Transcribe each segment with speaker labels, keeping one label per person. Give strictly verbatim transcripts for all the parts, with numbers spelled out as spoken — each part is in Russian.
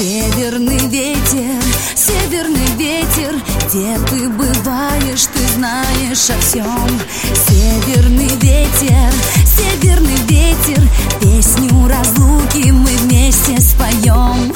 Speaker 1: Северный ветер, северный ветер, где ты бываешь, ты знаешь о всем. Северный ветер, северный ветер, песню разлуки мы вместе споем.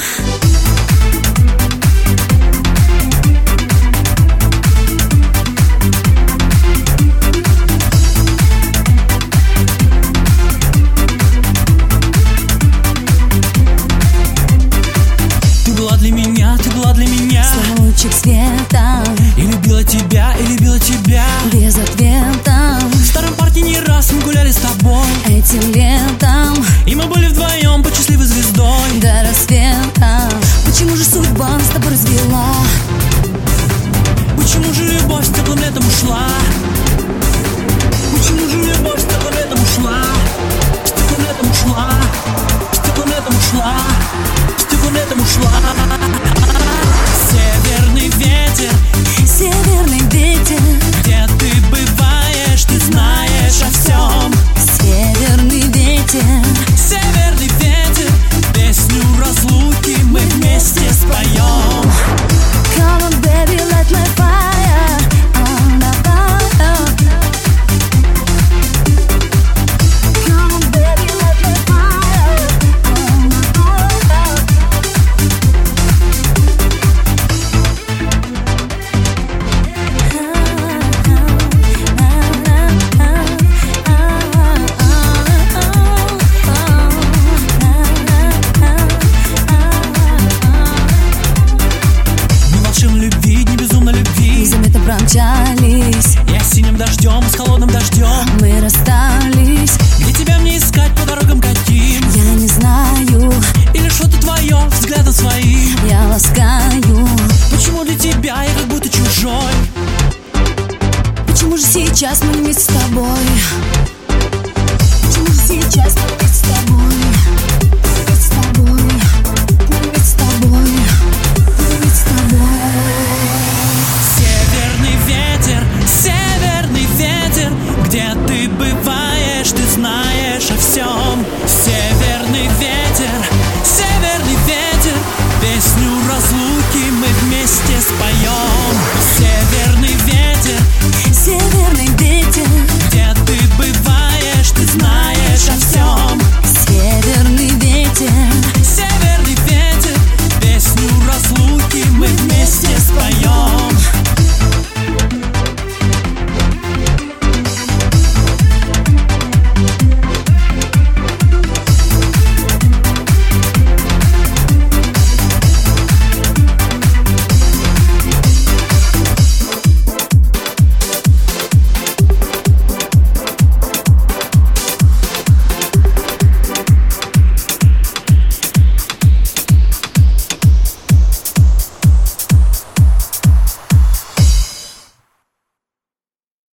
Speaker 2: Для меня, ты была для меня
Speaker 1: словно лучик света.
Speaker 2: И любила тебя, и любила тебя
Speaker 1: без ответа.
Speaker 2: В старом парке не раз мы гуляли с тобой
Speaker 1: этим летом,
Speaker 2: и мы были вдвоем под счастливой звездой
Speaker 1: до рассвета. Почему же судьба нас с тобой развела?
Speaker 2: Почему же любовь с теплым летом ушла? Почему же любовь с теплым летом ушла? С теплым летом ушла, с теплым летом ушла, с теплым летом ушла. Северный ветер,
Speaker 1: северный ветер,
Speaker 2: где ты бываешь, ты знаешь о всем.
Speaker 1: Северный ветер,
Speaker 2: северный ветер, песню разлуки мы вместе споем.
Speaker 1: Come on, baby, light my fire on the fire. Come on, baby, light my fire on the fire.
Speaker 2: Не волшебной любви, не безумной любви
Speaker 1: Незаметно промчались,
Speaker 2: и осенним дождем, и с холодным дождем
Speaker 1: мы расстались.
Speaker 2: Где тебя мне искать, по дорогам каким?
Speaker 1: Я не знаю,
Speaker 2: или что-то твое взглядом своим
Speaker 1: я ласкаю.
Speaker 2: Почему для тебя я как будто чужой?
Speaker 1: Почему же сейчас мы вместе с тобой?